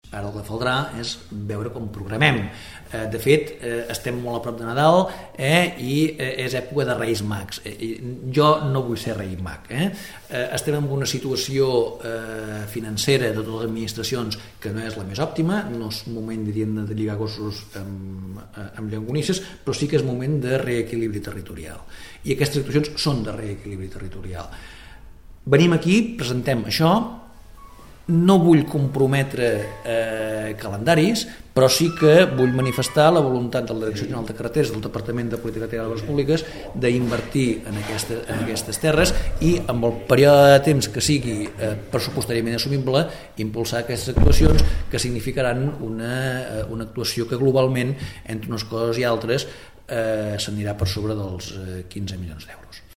Ara el que caldrà és veure com programem. De fet, estem molt a prop de Nadal i és època de Reis Mags. Jo no vull ser rei mag. Estem en una situació financera de totes les administracions que no és la més òptima, no és moment, diríem, de lligar gossos amb llonganisses, però sí que és moment de reequilibri territorial. I aquestes actuacions són de reequilibri territorial. Venim aquí, presentem això. No vull comprometre calendaris, però sí que vull manifestar la voluntat de la Direcció General de Carreteres, del Departament de Política Territorial i Obres Públiques, d'invertir en aquestes terres i, amb el període de temps que sigui pressupostàriament assumible, impulsar aquestes actuacions que significaran una actuació que globalment, entre unes coses i altres, s'anirà per sobre dels 15 milions d'euros.